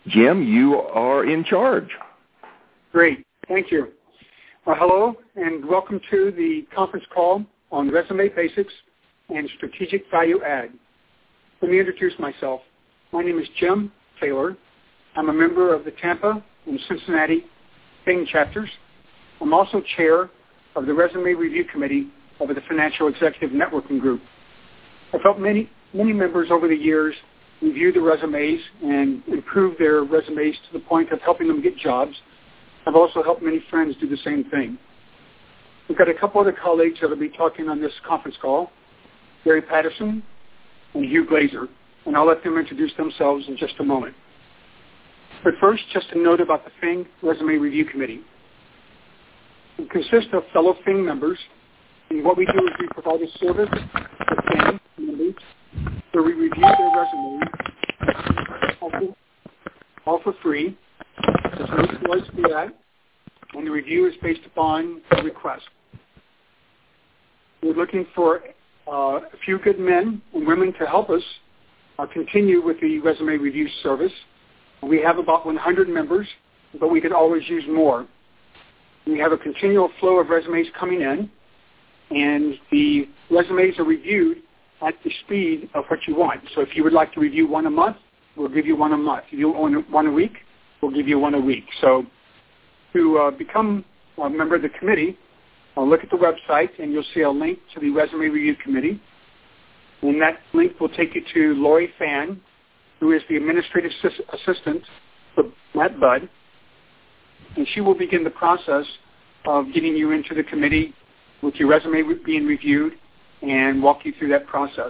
Jim, you are in charge. Great. Thank you. Hello, and welcome to the conference call on resume basics and strategic value add. Let me introduce myself. My name is Jim Taylor. I'm a member of the Tampa and Cincinnati Bing chapters. I'm also chair of the Resume Review Committee of the Financial Executive Networking Group. I've helped many members over the years review the resumes and improve their resumes to the point of helping them get jobs. I've also helped many friends do the same thing. We've got a couple other colleagues that will be talking on this conference call, Gary Patterson and Hugh Glazer, and I'll let them introduce themselves in just a moment. But first, just a note about the FING Resume Review Committee. It consists of fellow FING members, and what we do is we provide a service to FING members where we review their resumes all for free. There's no choice for that, and the review is based upon a request. We're looking for a few good men and women to help us continue with the resume review service. We have about 100 members, but we could always use more. We have a continual flow of resumes coming in, and the resumes are reviewed at the speed of what you want. So if you would like to review one a month, we'll give you one a month. If you want one a week, we'll give you one a week. So to become a member of the committee, look at the website, and you'll see a link to the Resume Review Committee. And that link will take you to Lori Fan, who is the administrative assistant for Matt Budd. And she will begin the process of getting you into the committee with your resume being reviewed and walk you through that process.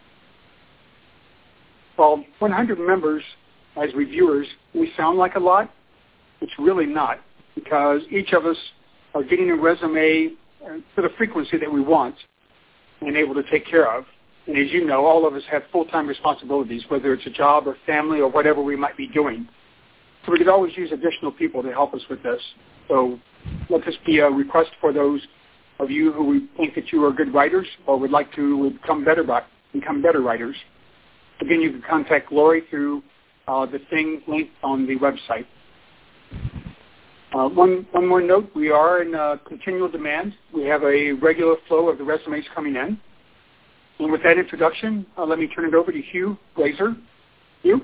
While 100 members as reviewers, we sound like a lot. It's really not, because each of us are getting a resume to the frequency that we want and able to take care of. And as you know, all of us have full-time responsibilities, whether it's a job or family or whatever we might be doing. So we could always use additional people to help us with this. So let this be a request for those of you who think that you are good writers or would like to become better writers. Again, you can contact Lori through the thing link on the website. One more note, we are in continual demand. We have a regular flow of the resumes coming in. And with that introduction, let me turn it over to Hugh Glazer. Hugh?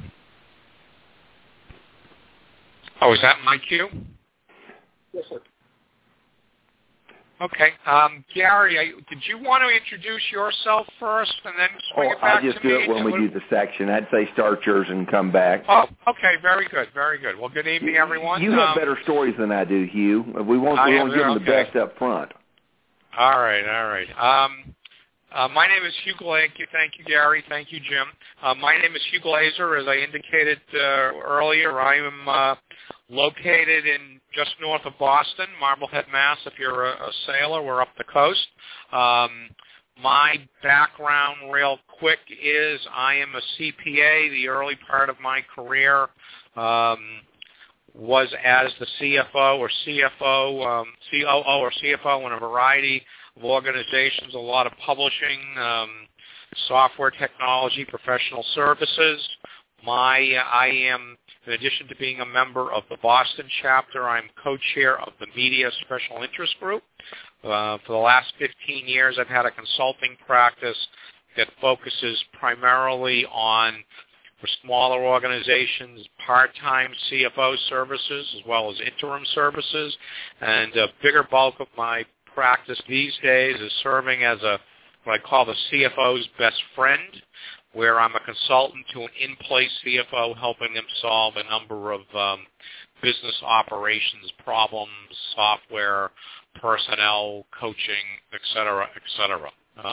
Oh, is that my cue? Yes, sir. Okay. Gary, did you want to introduce yourself first and then swing it back to me? I'll just do it when we do the section. I'd say start yours and come back. Oh, okay. Very good. Very good. Well, good evening, everyone. You have better stories than I do, Hugh. We won't give them the best up front. All right. My name is Hugh Glazer. Thank you, Gary. Thank you, Jim. My name is Hugh Glazer. As I indicated earlier, I am located in just north of Boston, Marblehead, Mass. If you're a sailor, we're up the coast. My background, real quick, is I am a CPA. The early part of my career was as the CFO or COO or CFO in a variety of organizations, a lot of publishing, software technology, professional services. I am, in addition to being a member of the Boston chapter, I'm co-chair of the Media Special Interest Group. For the last 15 years, I've had a consulting practice that focuses primarily on, for smaller organizations, part-time CFO services as well as interim services. And a bigger bulk of my practice these days is serving as what I call the CFO's best friend, where I'm a consultant to an in-place CFO helping them solve a number of business operations problems, software, personnel, coaching, et cetera, et cetera.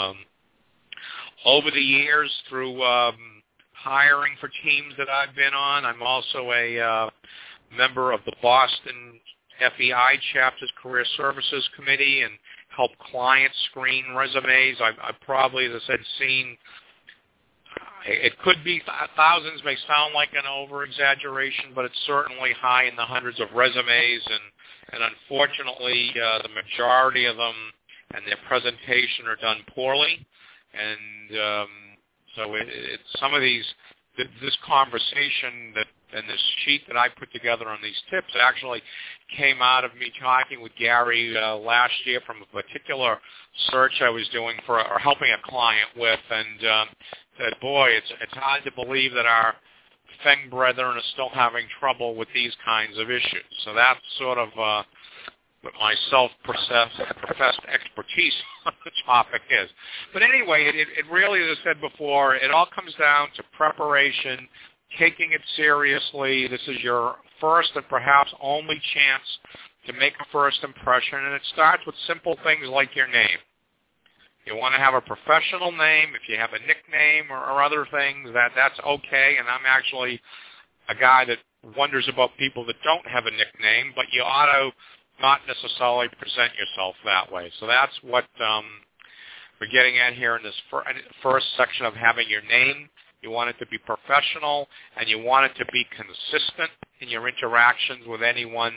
Over the years, through hiring for teams that I've been on, I'm also a member of the Boston FEI chapter's Career Services Committee and help clients screen resumes. I've probably, as I said, seen, it could be thousands, may sound like an over-exaggeration, but it's certainly high in the hundreds of resumes, and unfortunately, the majority of them and their presentation are done poorly. And so some of these, this conversation that and this sheet that I put together on these tips actually came out of me talking with Gary last year from a particular search I was doing for or helping a client with, and said, boy, it's hard to believe that our Feng brethren are still having trouble with these kinds of issues. So that's sort of what my self-professed expertise on the topic is. But anyway, it really, as I said before, it all comes down to preparation, taking it seriously. This is your first and perhaps only chance to make a first impression, and it starts with simple things like your name. You want to have a professional name. If you have a nickname or other things, that's okay, and I'm actually a guy that wonders about people that don't have a nickname, but you ought to not necessarily present yourself that way. So that's what we're getting at here in this first section of having your name. You want it to be professional, and you want it to be consistent in your interactions with any one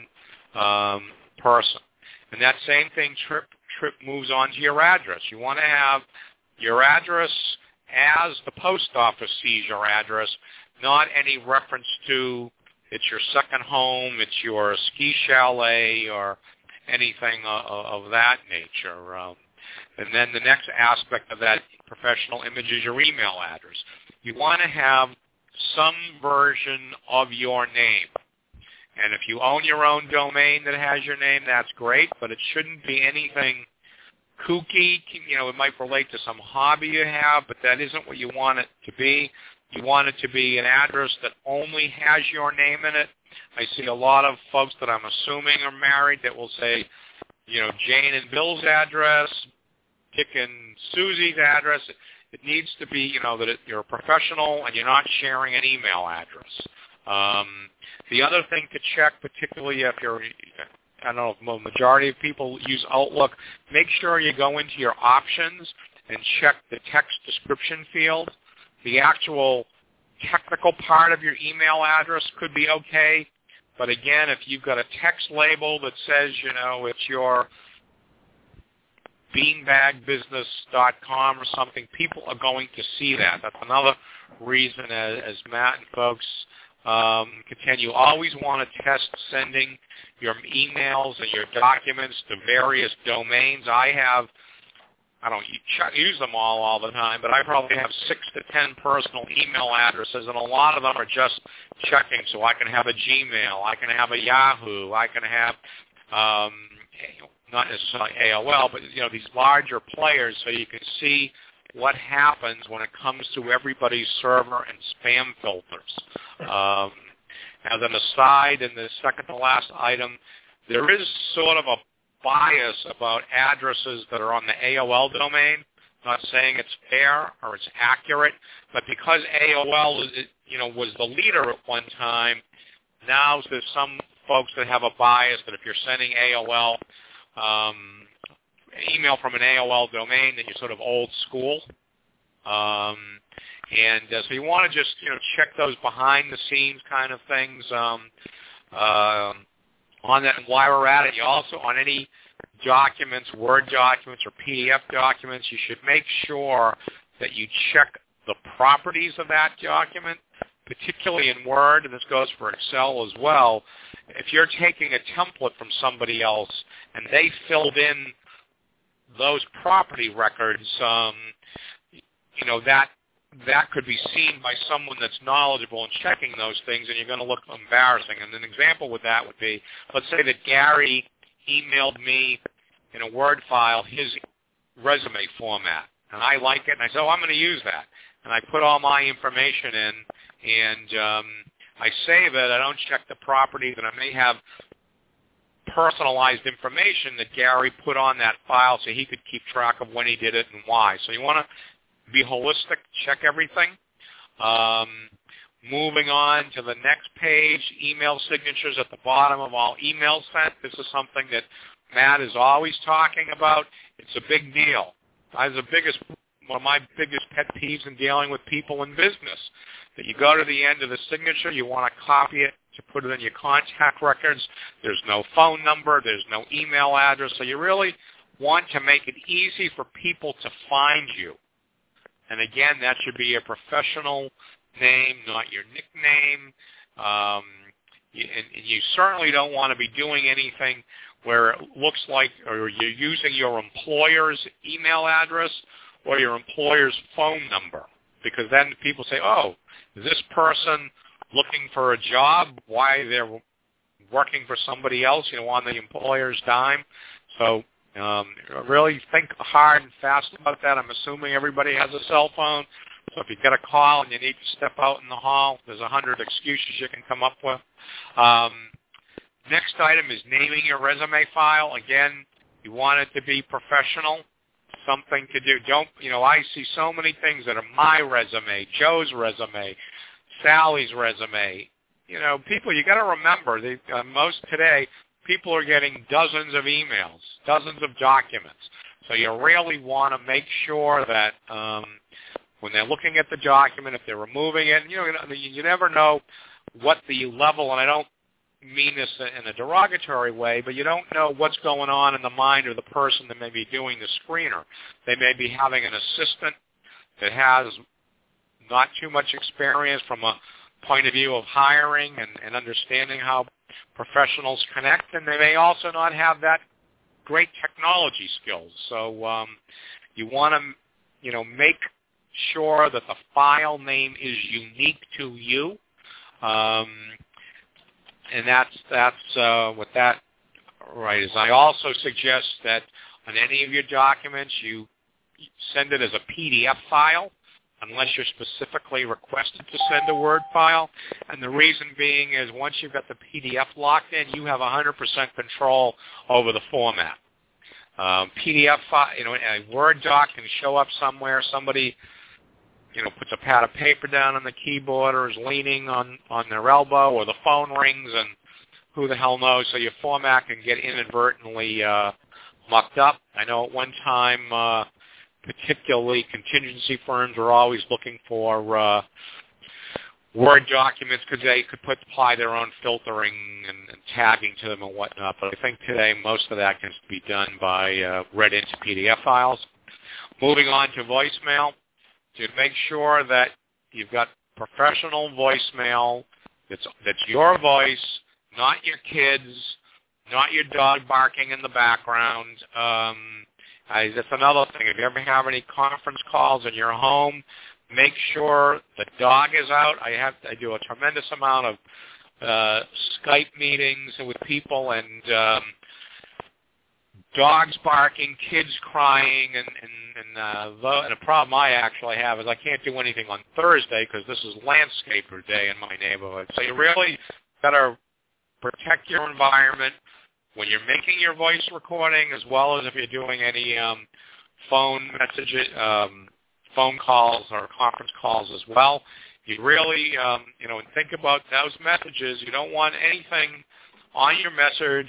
person. And that same thing trip moves on to your address. You want to have your address as the post office sees your address, not any reference to it's your second home, it's your ski chalet, or anything of that nature. And then the next aspect of that professional image is your email address. You want to have some version of your name. And if you own your own domain that has your name, that's great, but it shouldn't be anything kooky. You know, it might relate to some hobby you have, but that isn't what you want it to be. You want it to be an address that only has your name in it. I see a lot of folks that I'm assuming are married that will say, you know, Jane and Bill's address, Dick and Susie's address. It needs to be, you know, that you're a professional and you're not sharing an email address. The other thing to check, particularly if you're, I don't know if the majority of people use Outlook, make sure you go into your options and check the text description field. The actual technical part of your email address could be okay, but again, if you've got a text label that says, you know, it's your beanbagbusiness.com or something, people are going to see that. That's another reason, as Matt and folks continue, always want to test sending your emails and your documents to various domains. I don't use them all the time, but I probably have 6 to 10 personal email addresses, and a lot of them are just checking. So I can have a Gmail, I can have a Yahoo, I can have not necessarily AOL, but you know, these larger players, so you can see what happens when it comes to everybody's server and spam filters. As an aside, in the second to last item, there is sort of a bias about addresses that are on the AOL domain. I'm not saying it's fair or it's accurate, but because AOL, was the leader at one time, now there's some folks that have a bias that if you're sending AOL email from an AOL domain, that you're sort of old school. So you want to just check those behind the scenes kind of things on that. And while we're at it, you also, on any documents, Word documents or PDF documents, you should make sure that you check the properties of that document, particularly in Word, and this goes for Excel as well. If you're taking a template from somebody else and they filled in those property records, that could be seen by someone that's knowledgeable in checking those things, and you're going to look embarrassing. And an example with that would be, let's say that Gary emailed me in a Word file his resume format, and I like it, and I said, I'm going to use that. And I put all my information in, and I save it. I don't check the properties, and I may have personalized information that Gary put on that file so he could keep track of when he did it and why. So you want to be holistic, check everything. Moving on to the next page, email signatures at the bottom of all emails sent. This is something that Matt is always talking about. It's a big deal. One of my biggest pet peeves in dealing with people in business, that you go to the end of the signature, you want to copy it to put it in your contact records. There's no phone number. There's no email address. So you really want to make it easy for people to find you. And again, that should be a professional name, not your nickname. And you certainly don't want to be doing anything where it looks like or you're using your employer's email address or your employer's phone number, because then people say, oh, is this person looking for a job? Why they're working for somebody else, on the employer's dime? So really think hard and fast about that. I'm assuming everybody has a cell phone. So if you get a call and you need to step out in the hall, there's 100 excuses you can come up with. Next item is naming your resume file. Again, you want it to be professional, something to do. I see so many things that are my resume, Joe's resume, Sally's resume. People, you got to remember, most today, people are getting dozens of emails, dozens of documents. So you really want to make sure that when they're looking at the document, if they're removing it, you never know what the level, and I don't mean this in a derogatory way, but you don't know what's going on in the mind of the person that may be doing the screener. They may be having an assistant that has not too much experience from a point of view of hiring and understanding how professionals connect, and they may also not have that great technology skills. So you want to, make sure that the file name is unique to you. And that's what that right is. I also suggest that on any of your documents, you send it as a PDF file, unless you're specifically requested to send a Word file. And the reason being is once you've got the PDF locked in, you have 100% control over the format. PDF file, a Word doc can show up somewhere. Somebody, puts a pad of paper down on the keyboard or is leaning on their elbow, or the phone rings, and who the hell knows. So your format can get inadvertently mucked up. I know at one time, particularly contingency firms were always looking for Word documents because they could apply their own filtering and tagging to them and whatnot. But I think today most of that can be done by read into PDF files. Moving on to voicemail, to make sure that you've got professional voicemail that's your voice, not your kids, not your dog barking in the background. That's another thing. If you ever have any conference calls in your home, make sure the dog is out. I do a tremendous amount of Skype meetings with people, and dogs barking, kids crying, and a problem I actually have is I can't do anything on Thursday because this is landscaper day in my neighborhood. So you really got to protect your environment when you're making your voice recording, as well as if you're doing any phone messages, phone calls or conference calls as well. You really, think about those messages. You don't want anything on your message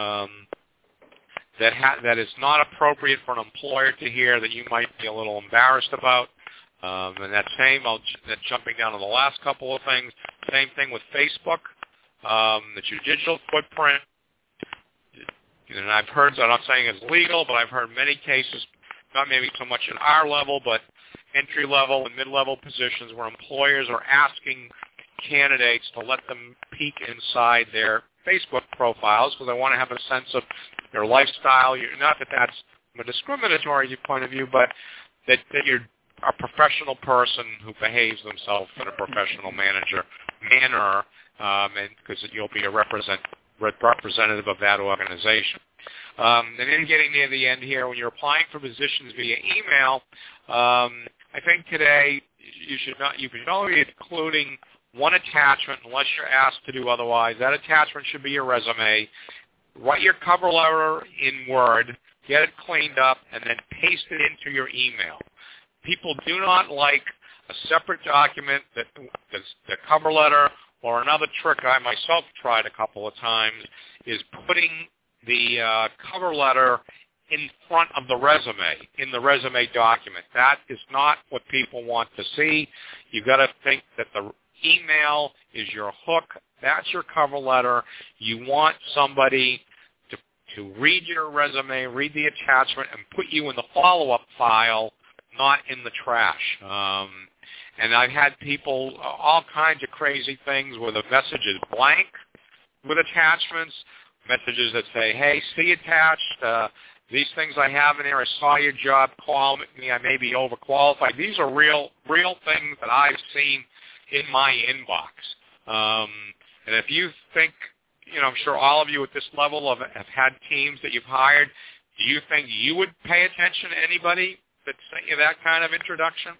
that is not appropriate for an employer to hear that you might be a little embarrassed about. And that jumping down to the last couple of things, same thing with Facebook, that your digital footprint. And I've heard, I'm not saying it's legal, but I've heard many cases, not maybe so much at our level, but entry-level and mid-level positions where employers are asking candidates to let them peek inside their Facebook profiles because they want to have a sense of their lifestyle. Not that that's from a discriminatory point of view, but that you're a professional person who behaves themselves in a professional manner, and because you'll be a representative of that organization. And then getting near the end here, when you're applying for positions via email, I think today you should only be including one attachment unless you're asked to do otherwise. That attachment should be your resume. Write your cover letter in Word, get it cleaned up, and then paste it into your email. People do not like a separate document that's the cover letter. Or another trick I myself tried a couple of times is putting the cover letter in front of the resume, in the resume document. That is not what people want to see. You've got to think that the email is your hook. That's your cover letter. You want somebody to read your resume, read the attachment, and put you in the follow-up file, not in the trash. And I've had people, all kinds of crazy things where the message is blank with attachments, messages that say, hey, see attached, these things I have in here, I saw your job, call me, I may be overqualified. These are real things that I've seen in my inbox. And if you think, I'm sure all of you at this level have had teams that you've hired, do you think you would pay attention to anybody that sent you that kind of introduction?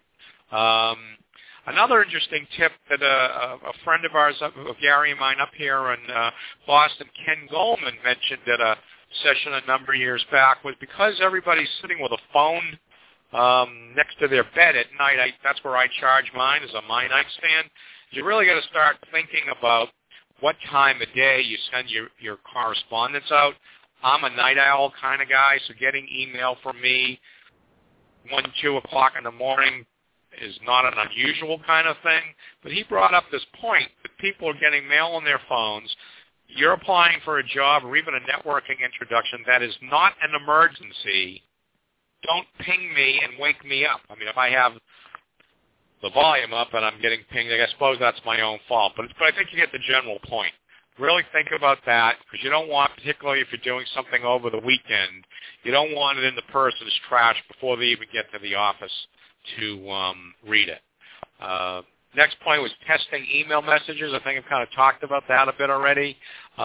Another interesting tip that a friend of ours, of Gary and mine up here in Boston, Ken Goldman, mentioned at a session a number of years back, was because everybody's sitting with a phone next to their bed at night. That's where I charge mine, is on my nightstand. You really got to start thinking about what time of day you send your correspondence out. I'm a night owl kind of guy, so getting email from me 1, 2 o'clock in the morning is not an unusual kind of thing. But he brought up this point that people are getting mail on their phones. You're applying for a job or even a networking introduction that is not an emergency. Don't ping me and wake me up. I mean, if I have the volume up and I'm getting pinged, I suppose that's my own fault. But I think you get the general point. Really think about that, because you don't want, particularly if you're doing something over the weekend, you don't want it in the person's trash before they even get to the office to read it. Next point was testing email messages. I think I've kind of talked about that a bit already.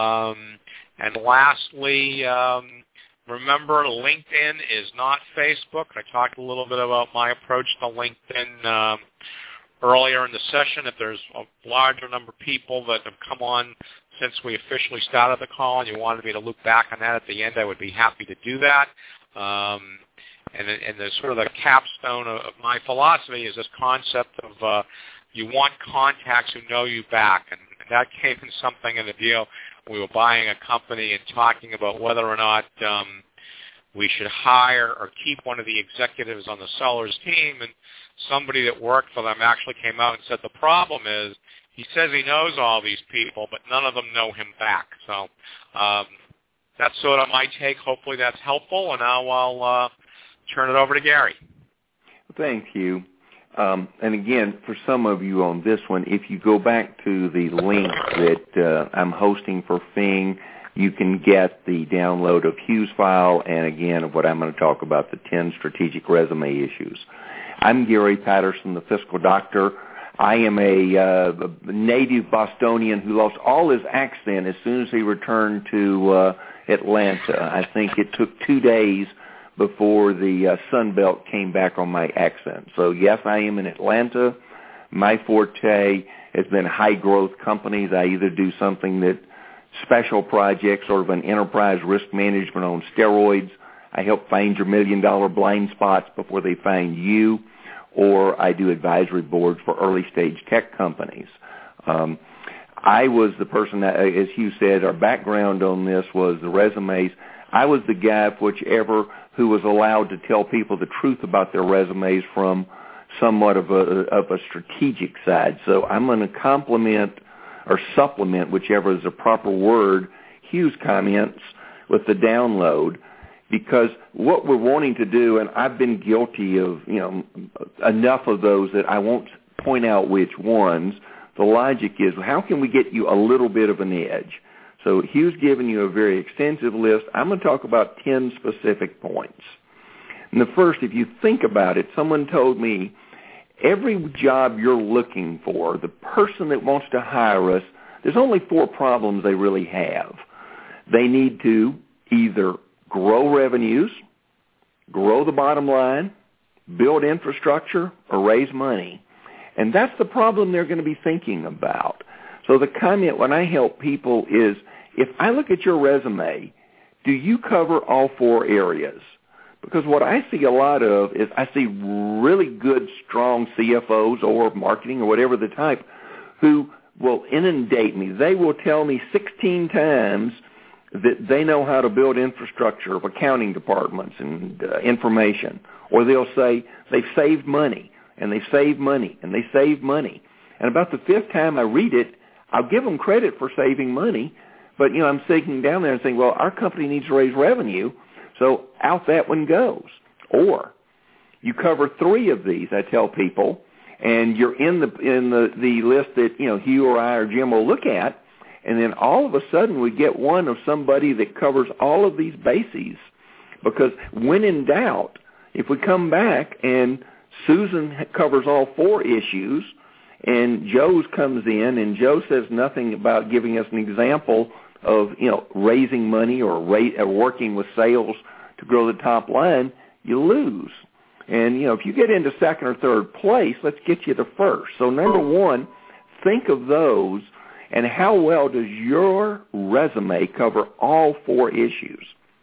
And lastly, remember, LinkedIn is not Facebook. I talked a little bit about my approach to LinkedIn earlier in the session. If there's a larger number of people that have come on since we officially started the call and you wanted me to loop back on that at the end, I would be happy to do that. And the sort of the capstone of my philosophy is this concept of you want contacts who know you back. And that came in something in the deal. We were buying a company and talking about whether or not we should hire or keep one of the executives on the seller's team. And somebody that worked for them actually came out and said the problem is he says he knows all these people, but none of them know him back. So that's sort of my take. Hopefully that's helpful. And now I'll turn it over to Gary. Thank you. And again, for some of you on this one, if you go back to the link that I'm hosting for Fing, you can get the download of Hugh's file and, again, of what I'm going to talk about, the 10 strategic resume issues. I'm Gary Patterson, the fiscal doctor. I am a native Bostonian who lost all his accent as soon as he returned to Atlanta. I think it took 2 days before the Sun Belt came back on my accent. So, yes, I am in Atlanta. My forte has been high-growth companies. I either do something that special projects, sort of an enterprise risk management on steroids. I help find your $1 million blind spots before they find you, or I do advisory boards for early-stage tech companies. I was the person that, as Hugh said, our background on this was the resumes. I was the guy, whichever, who was allowed to tell people the truth about their resumes from somewhat of a strategic side. So I'm going to complement or supplement, whichever is the proper word, Hugh's comments with the download, because what we're wanting to do, and I've been guilty of, enough of those that I won't point out which ones, the logic is, how can we get you a little bit of an edge? So Hugh's given you a very extensive list. I'm going to talk about 10 specific points. And the first, if you think about it, someone told me, every job you're looking for, the person that wants to hire us, there's only 4 problems they really have. They need to either grow revenues, grow the bottom line, build infrastructure, or raise money. And that's the problem they're going to be thinking about. So the comment when I help people is, if I look at your resume, do you cover all 4 areas? Because what I see a lot of is I see really good, strong CFOs or marketing or whatever the type who will inundate me. They will tell me 16 times that they know how to build infrastructure of accounting departments and information. Or they'll say they've saved money, and they've saved money, and they saved money. And about the 5th time I read it, I'll give them credit for saving money, but, I'm sitting down there and saying, well, our company needs to raise revenue, so out that one goes. Or you cover 3 of these, I tell people, and you're in the list that, you know, Hugh or I or Jim will look at, and then all of a sudden we get one of somebody that covers all of these bases. Because when in doubt, if we come back and Susan covers all 4 issues, and Joe's comes in, and Joe says nothing about giving us an example of, you know, raising money or working with sales to grow the top line, you lose. And, you know, if you get into second or third place, let's get you to first. So number one, think of those, and how well does your resume cover all 4 issues?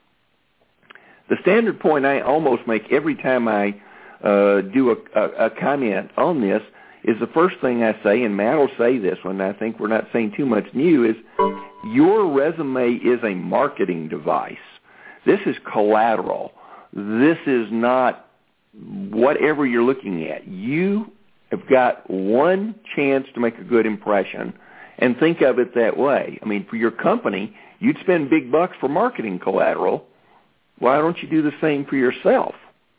The standard point I almost make every time I do a comment on this is the first thing I say, and Matt will say this one, I think we're not saying too much new, is your resume is a marketing device. This is collateral. This is not whatever you're looking at. You have got one chance to make a good impression, and think of it that way. I mean, for your company, you'd spend big bucks for marketing collateral. Why don't you do the same for yourself?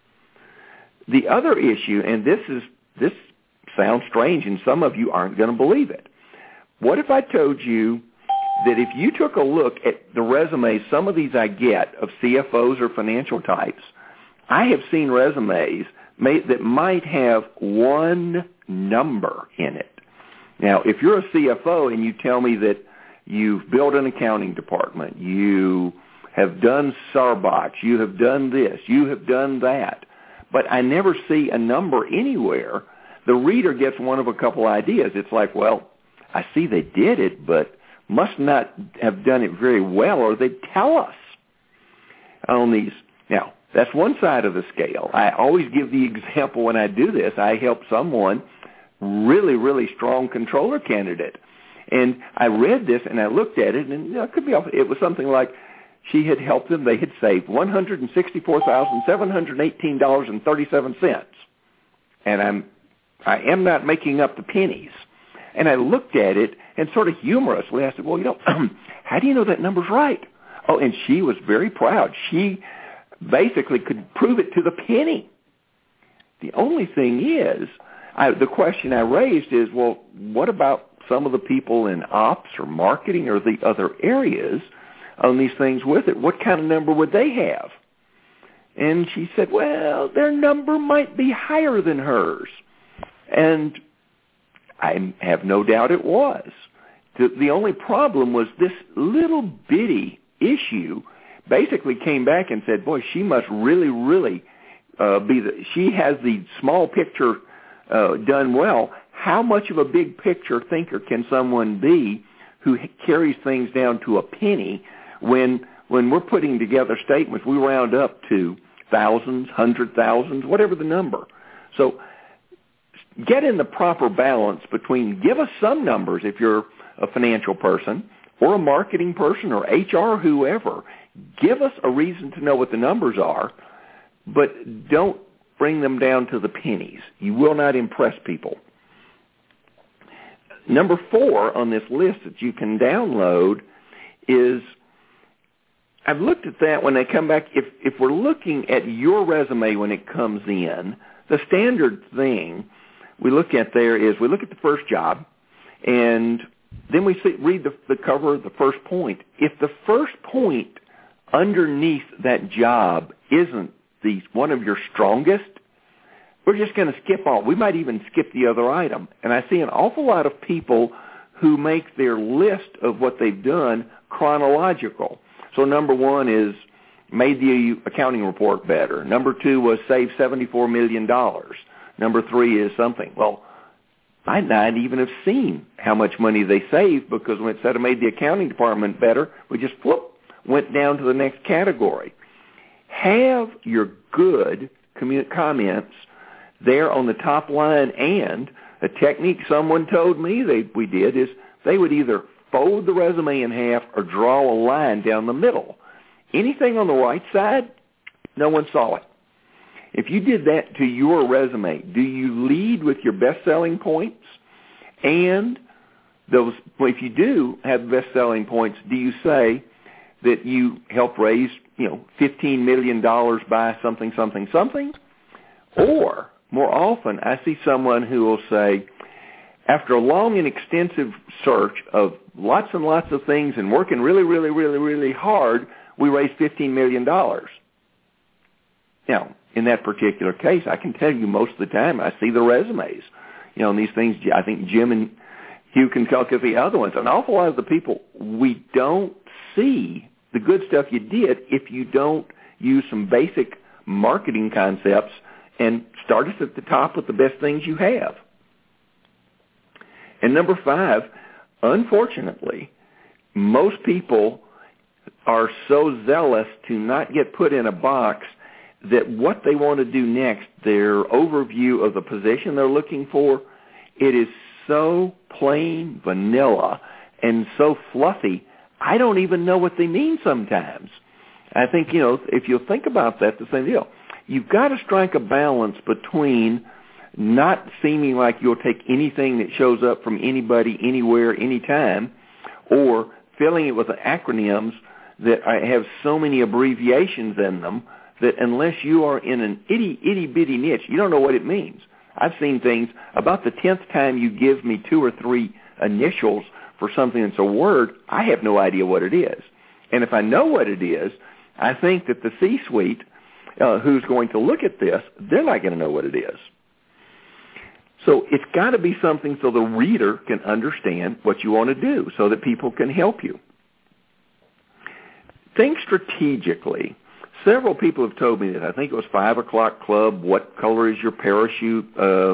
The other issue, and this sounds strange, and some of you aren't going to believe it. What if I told you that if you took a look at the resumes, some of these I get of CFOs or financial types, I have seen resumes that might have one number in it. Now, if you're a CFO and you tell me that you've built an accounting department, you have done Sarbox, you have done this, you have done that, but I never see a number anywhere, the reader gets one of a couple ideas. It's like, well, I see they did it, but must not have done it very well, or they'd tell us on these. Now, that's one side of the scale. I always give the example when I do this. I help someone, really, really strong controller candidate, and I read this and I looked at it, and it could be off. It was something like she had helped them. They had saved $164,718.37, and I am not making up the pennies. And I looked at it and sort of humorously, I said, well, you know, how do you know that number's right? Oh, and she was very proud. She basically could prove it to the penny. The only thing is, the question I raised is, well, what about some of the people in ops or marketing or the other areas on these things with it? What kind of number would they have? And she said, well, their number might be higher than hers. And I have no doubt it was. The only problem was this little bitty issue basically came back and said, boy, she must really, really she has the small picture done well. How much of a big picture thinker can someone be who carries things down to a penny when we're putting together statements, we round up to thousands, 100,000s, whatever the number. So get in the proper balance between give us some numbers if you're a financial person or a marketing person or HR, whoever. Give us a reason to know what the numbers are, but don't bring them down to the pennies. You will not impress people. Number 4 on this list that you can download is, I've looked at that when they come back. If we're looking at your resume when it comes in, the standard thing we look at there is we look at the first job, and then we read the cover of the first point. If the first point underneath that job isn't one of your strongest, we're just going to skip all. We might even skip the other item. And I see an awful lot of people who make their list of what they've done chronological. So number 1 is made the accounting report better. Number 2 was saved $74 million. Number 3 is something. Well, I not even have seen how much money they saved, because when it said it made the accounting department better, we just went down to the next category. Have your good comments there on the top line, and a technique someone told me we did is they would either fold the resume in half or draw a line down the middle. Anything on the right side, no one saw it. If you did that to your resume, do you lead with your best-selling points? And if you do have best-selling points, do you say that you helped raise, $15 million by something, something, something? Or, more often I see someone who will say, after a long and extensive search of lots and lots of things and working really, really, really, really hard, we raised $15 million. Now, in that particular case, I can tell you most of the time I see the resumes. And these things, I think Jim and Hugh can talk of the other ones. An awful lot of the people, we don't see the good stuff you did if you don't use some basic marketing concepts and start us at the top with the best things you have. And number 5, unfortunately, most people are so zealous to not get put in a box that what they want to do next, their overview of the position they're looking for, it is so plain vanilla and so fluffy, I don't even know what they mean sometimes. I think, if you think about that, the same deal. You've got to strike a balance between not seeming like you'll take anything that shows up from anybody, anywhere, anytime, or filling it with acronyms that have so many abbreviations in them that unless you are in an itty-bitty niche, you don't know what it means. I've seen things, about the 10th time you give me 2 or 3 initials for something that's a word, I have no idea what it is. And if I know what it is, I think that the C-suite who's going to look at this, they're not going to know what it is. So it's got to be something so the reader can understand what you want to do so that people can help you. Think strategically. Several people have told me that. I think it was 5 o'clock club, what color is your parachute,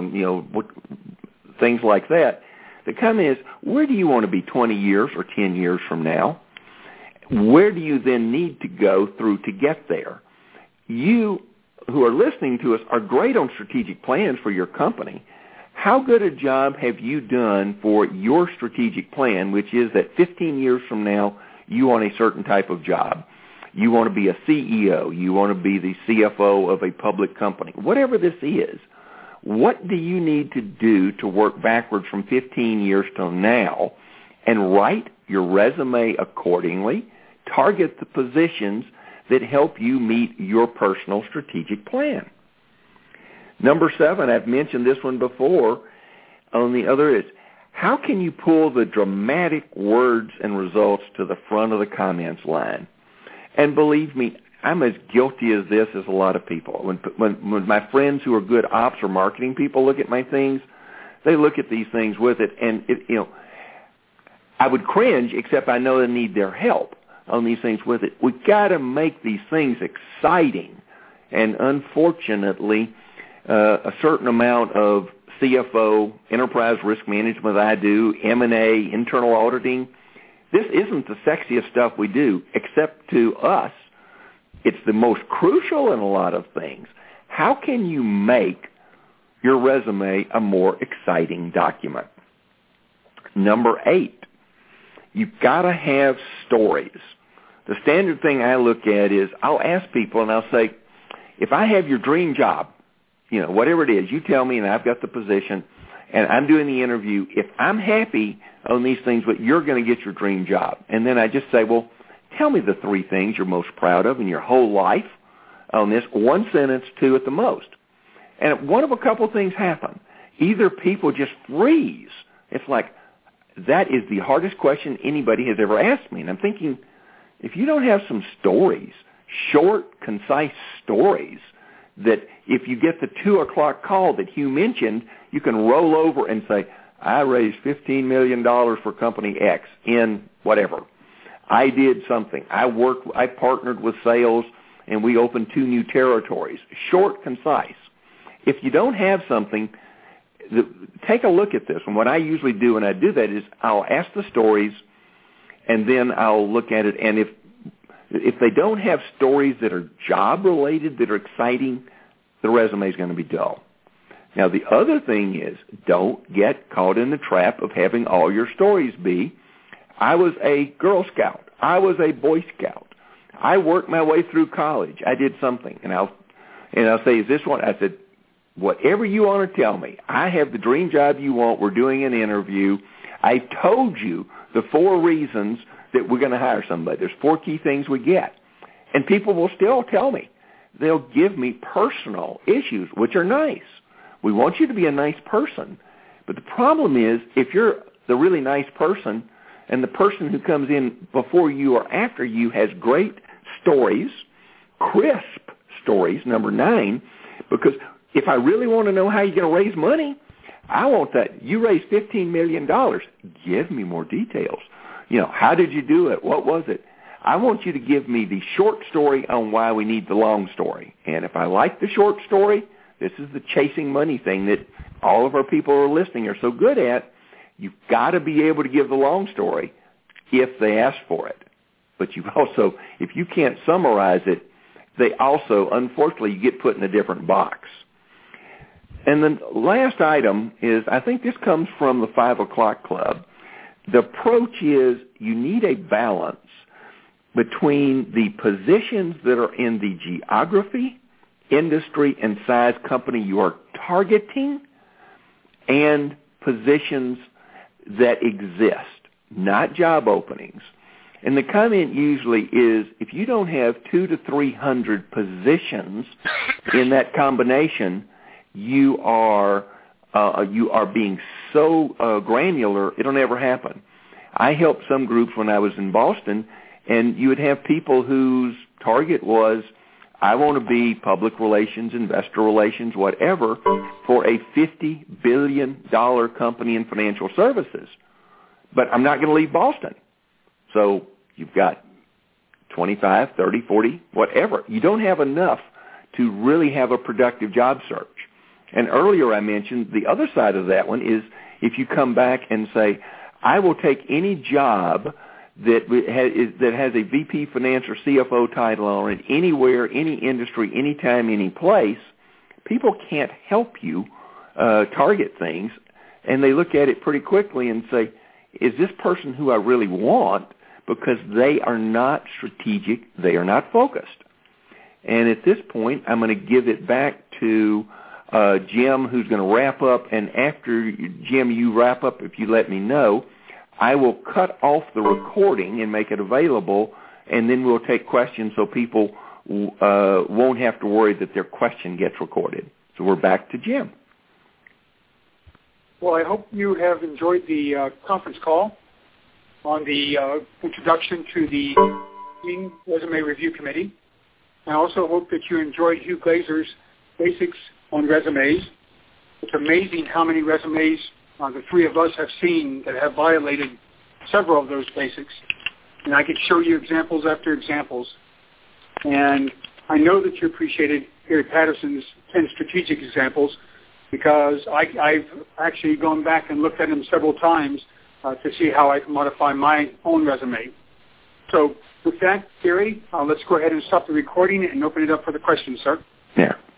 things like that. The comment is, where do you want to be 20 years or 10 years from now? Where do you then need to go through to get there? You who are listening to us are great on strategic plans for your company. How good a job have you done for your strategic plan, which is that 15 years from now, you want a certain type of job. You want to be a CEO. You want to be the CFO of a public company. Whatever this is, what do you need to do to work backwards from 15 years till now and write your resume accordingly, target the positions that help you meet your personal strategic plan? Number 7, I've mentioned this one before on the other, is how can you pull the dramatic words and results to the front of the comments line? And believe me, I'm as guilty as this as a lot of people. When my friends who are good ops or marketing people look at my things, they look at these things with it, and I would cringe, except I know they need their help on these things with it. We've got to make these things exciting, and unfortunately, a certain amount of CFO, enterprise risk management I do, M&A, internal auditing, this isn't the sexiest stuff we do, except to us, it's the most crucial in a lot of things. How can you make your resume a more exciting document? Number 8, you've got to have stories. The standard thing I look at is I'll ask people and I'll say, if I have your dream job, whatever it is, you tell me and I've got the position and I'm doing the interview. If I'm happy on these things, but you're going to get your dream job. And then I just say, well, tell me the 3 things you're most proud of in your whole life on this, 1 sentence, 2 at the most. And one of a couple of things happen. Either people just freeze. It's like, that is the hardest question anybody has ever asked me. And I'm thinking, if you don't have some stories, short, concise stories, that if you get the 2 o'clock call that Hugh mentioned, you can roll over and say, I raised $15 million for company X in whatever. I did something. I partnered with sales, and we opened 2 new territories. Short, concise. If you don't have something, take a look at this. And what I usually do when I do that is I'll ask the stories, and then I'll look at it. And if they don't have stories that are job-related, that are exciting, the resume is going to be dull. Now, the other thing is, don't get caught in the trap of having all your stories be, I was a Girl Scout. I was a Boy Scout. I worked my way through college. I did something. And I'll say, is this one? I said, whatever you want to tell me. I have the dream job you want. We're doing an interview. I told you the 4 reasons that we're going to hire somebody. There's 4 key things we get. And people will still tell me. They'll give me personal issues, which are nice. We want you to be a nice person. But the problem is, if you're the really nice person and the person who comes in before you or after you has great stories, crisp stories, number 9, because if I really want to know how you're going to raise money, I want that. You raised $15 million. Give me more details. How did you do it? What was it? I want you to give me the short story on why we need the long story. And if I like the short story, this is the chasing money thing that all of our people who are listening are so good at. You've got to be able to give the long story if they ask for it. But you also, if you can't summarize it, they also, unfortunately, you get put in a different box. And the last item is, I think this comes from the 5 o'clock club. The approach is you need a balance between the positions that are in the geography, industry, and size company you are targeting and positions that exist, not job openings. And the comment usually is, if you don't have 200 to 300 positions in that combination, you are being so granular, it'll never happen. I helped some groups when I was in Boston, and you would have people whose target was, I want to be public relations, investor relations, whatever, for a $50 billion company in financial services. But I'm not going to leave Boston. So you've got 25, 30, 40, whatever. You don't have enough to really have a productive job search. And earlier I mentioned the other side of that one is if you come back and say, I will take any job that has a VP Finance or CFO title on it, anywhere, any industry, anytime, any place, people can't help you target things, and they look at it pretty quickly and say, is this person who I really want? Because they are not strategic, they are not focused. And at this point, I'm going to give it back to Jim, who's going to wrap up, and after, Jim, you wrap up, if you let me know, I will cut off the recording and make it available, and then we'll take questions so people won't have to worry that their question gets recorded. So we're back to Jim. Well, I hope you have enjoyed the conference call on the introduction to the Resume Review Committee. I also hope that you enjoyed Hugh Glazer's Basics on Resumes. It's amazing how many resumes the three of us have seen that have violated several of those basics. And I could show you examples after examples. And I know that you appreciated Gary Patterson's 10 strategic examples because I've actually gone back and looked at them several times to see how I can modify my own resume. So with that, Gary, let's go ahead and stop the recording and open it up for the questions, sir. Yeah.